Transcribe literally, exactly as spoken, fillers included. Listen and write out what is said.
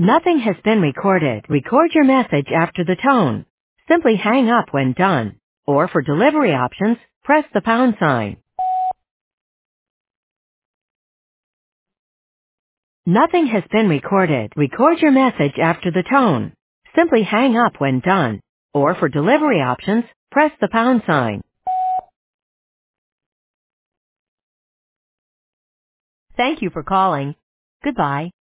Nothing has been recorded. Record your message after the tone. Simply hang up when done. Or for delivery options, press the pound sign. Nothing has been recorded. Record your message after the tone. Simply hang up when done. Or for delivery options, press the pound sign. Thank you for calling. Goodbye.